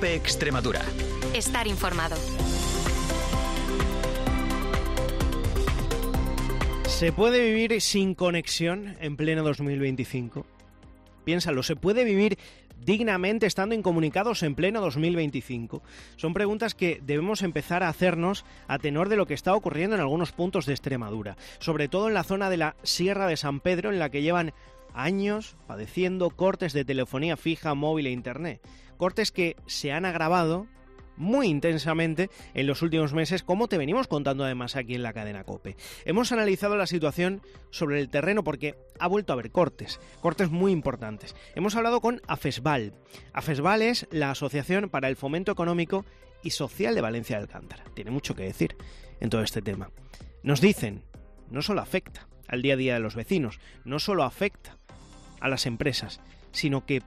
COPE Extremadura. Estar informado. ¿Se puede vivir sin conexión en pleno 2025? Piénsalo, ¿se puede vivir dignamente estando incomunicados en pleno 2025? Son preguntas que debemos empezar a hacernos a tenor de lo que está ocurriendo en algunos puntos de Extremadura, sobre todo en la zona de la Sierra de San Pedro, en la que llevan años padeciendo cortes de telefonía fija, móvil e internet. Cortes que se han agravado muy intensamente en los últimos meses, como te venimos contando además aquí en la cadena COPE. Hemos analizado la situación sobre el terreno porque ha vuelto a haber cortes muy importantes. Hemos hablado con AFESVAL. AFESVAL es la Asociación para el Fomento Económico y Social de Valencia de Alcántara. Tiene mucho que decir en todo este tema. Nos dicen, no solo afecta al día a día de los vecinos, no solo afecta a las empresas, sino que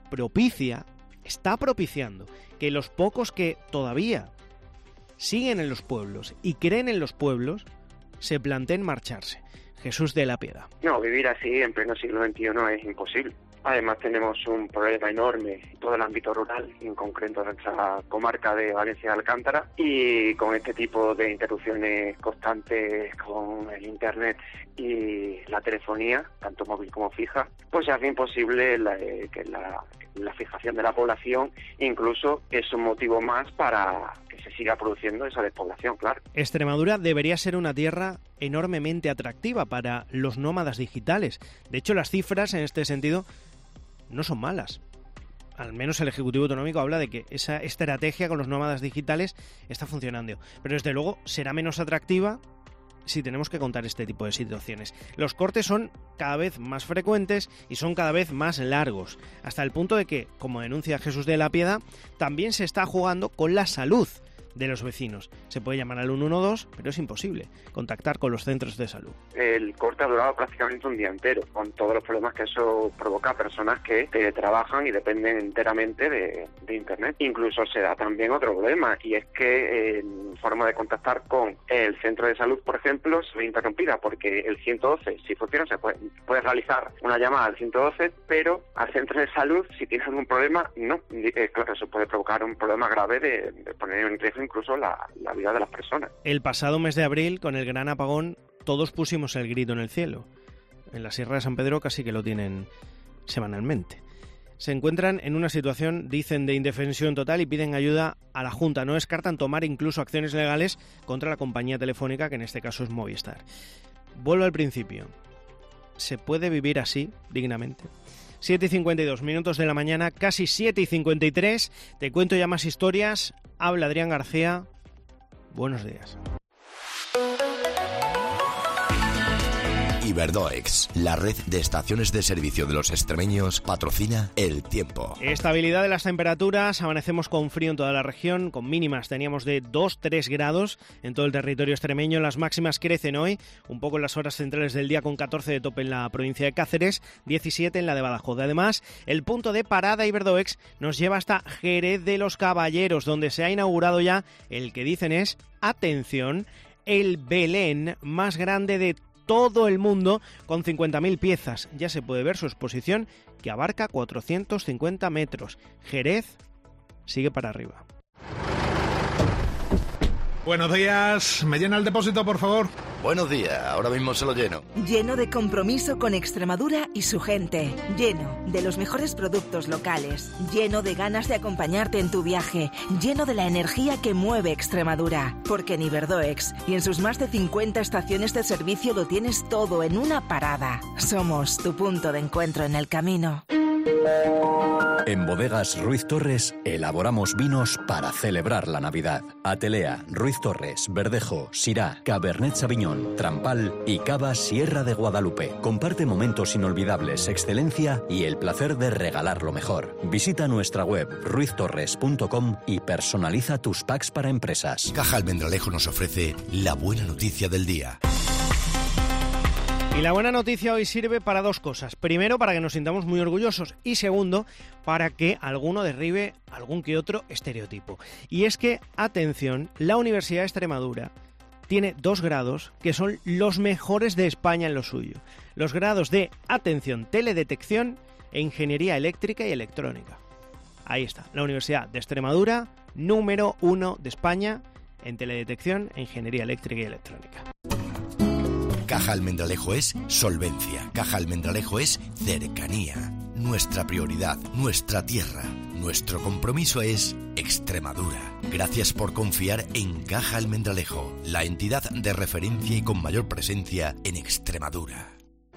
está propiciando que los pocos que todavía siguen en los pueblos y creen en los pueblos se planteen marcharse. Jesús de la Piedad. No, vivir así en pleno siglo XXI es imposible. Además tenemos un problema enorme en todo el ámbito rural, en concreto en nuestra comarca de Valencia de Alcántara, y con este tipo de interrupciones constantes con el internet y la telefonía, tanto móvil como fija, pues se hace imposible que la fijación de la población. Incluso es un motivo más para que se siga produciendo esa despoblación, claro. Extremadura debería ser una tierra enormemente atractiva para los nómadas digitales. De hecho, las cifras en este sentido no son malas. Al menos el Ejecutivo Autonómico habla de que esa estrategia con los nómadas digitales está funcionando. Pero desde luego será menos atractiva si tenemos que contar este tipo de situaciones. Los cortes son cada vez más frecuentes y son cada vez más largos, hasta el punto de que, como denuncia Jesús de la Piedad, también se está jugando con la salud de los vecinos. Se puede llamar al 112, pero es imposible contactar con los centros de salud. El corte ha durado prácticamente un día entero, con todos los problemas que eso provoca a personas que trabajan y dependen enteramente de Internet. Incluso se da también otro problema, y es que en forma de contactar con el centro de salud, por ejemplo, se ve interrumpida, porque el 112, si funciona, se puede realizar una llamada al 112, pero al centro de salud, si tienes algún problema, no. Claro, eso puede provocar un problema grave de poner en riesgo incluso la vida de las personas. El pasado mes de abril, con el gran apagón, todos pusimos el grito en el cielo. En la Sierra de San Pedro casi que lo tienen semanalmente. Se encuentran en una situación, dicen, de indefensión total y piden ayuda a la Junta. No descartan tomar incluso acciones legales contra la compañía telefónica, que en este caso es Movistar. Vuelvo al principio. ¿Se puede vivir así, dignamente? 7:52 minutos de la mañana, casi 7:53. Te cuento ya más historias. Habla Adrián García. Buenos días. Iberdoex, la red de estaciones de servicio de los extremeños, patrocina el tiempo. Estabilidad de las temperaturas, amanecemos con frío en toda la región, con mínimas teníamos de 2-3 grados en todo el territorio extremeño. Las máximas crecen hoy, un poco en las horas centrales del día, con 14 de tope en la provincia de Cáceres, 17 en la de Badajoz. Además, el punto de parada Iberdoex nos lleva hasta Jerez de los Caballeros, donde se ha inaugurado ya el que dicen es, atención, el Belén más grande de todo el mundo, con 50.000 piezas. Ya se puede ver su exposición, que abarca 450 metros. Jerez sigue para arriba. Buenos días, ¿me llena el depósito, por favor? Buenos días, ahora mismo se lo lleno. Lleno de compromiso con Extremadura y su gente. Lleno de los mejores productos locales. Lleno de ganas de acompañarte en tu viaje. Lleno de la energía que mueve Extremadura. Porque en Iberdoex y en sus más de 50 estaciones de servicio lo tienes todo en una parada. Somos tu punto de encuentro en el camino. En Bodegas Ruiz Torres elaboramos vinos para celebrar la Navidad. Atelea, Ruiz Torres, Verdejo, Syrah, Cabernet Sauvignon, Trampal y Cava Sierra de Guadalupe. Comparte momentos inolvidables, excelencia y el placer de regalar lo mejor. Visita nuestra web ruiztorres.com y personaliza tus packs para empresas. Caja Almendralejo nos ofrece la buena noticia del día. Y la buena noticia hoy sirve para dos cosas. Primero, para que nos sintamos muy orgullosos. Y segundo, para que alguno derribe algún que otro estereotipo. Y es que, atención, la Universidad de Extremadura tiene 2 grados que son los mejores de España en lo suyo. Los grados de, atención, teledetección e ingeniería eléctrica y electrónica. Ahí está, la Universidad de Extremadura número 1 de España en teledetección e ingeniería eléctrica y electrónica. Caja Almendralejo es solvencia. Caja Almendralejo es cercanía. Nuestra prioridad, nuestra tierra. Nuestro compromiso es Extremadura. Gracias por confiar en Caja Almendralejo, la entidad de referencia y con mayor presencia en Extremadura.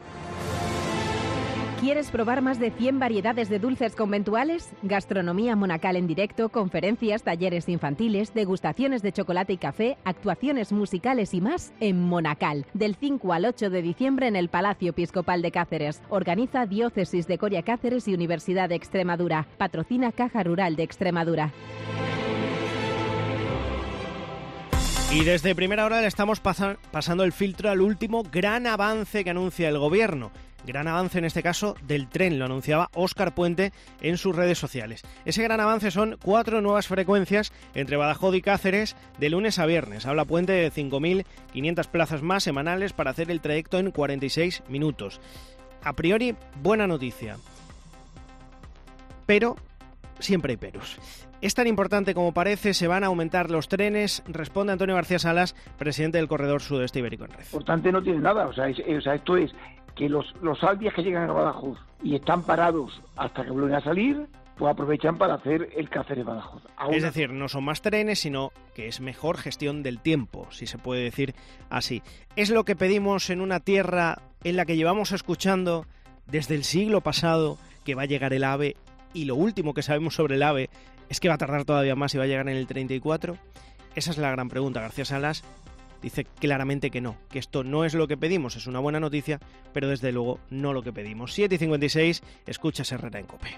¿Quieres probar más de 100 variedades de dulces conventuales? Gastronomía monacal en directo, conferencias, talleres infantiles, degustaciones de chocolate y café, actuaciones musicales y más en Monacal. Del 5 al 8 de diciembre en el Palacio Episcopal de Cáceres. Organiza Diócesis de Coria Cáceres y Universidad de Extremadura. Patrocina Caja Rural de Extremadura. Y desde primera hora le estamos pasando el filtro al último gran avance que anuncia el Gobierno. Gran avance en este caso del tren, lo anunciaba Óscar Puente en sus redes sociales. Ese gran avance son 4 nuevas frecuencias entre Badajoz y Cáceres de lunes a viernes. Habla Puente de 5.500 plazas más semanales para hacer el trayecto en 46 minutos. A priori, buena noticia. Pero siempre hay peros. Es tan importante como parece, se van a aumentar los trenes, responde Antonio García Salas, presidente del Corredor Sudeste Ibérico en Red. Importante no tiene nada, o sea, esto es que los Albias que llegan a Badajoz y están parados hasta que vuelven a salir, pues aprovechan para hacer el Cáceres-Badajoz. Es decir, no son más trenes, sino que es mejor gestión del tiempo, si se puede decir así. Es lo que pedimos en una tierra en la que llevamos escuchando desde el siglo pasado que va a llegar el AVE, y lo último que sabemos sobre el AVE es que va a tardar todavía más y va a llegar en el 34. Esa es la gran pregunta. García Salas dice claramente que no, que esto no es lo que pedimos, es una buena noticia, pero desde luego no lo que pedimos. 7:56, escuchas Herrera en COPE.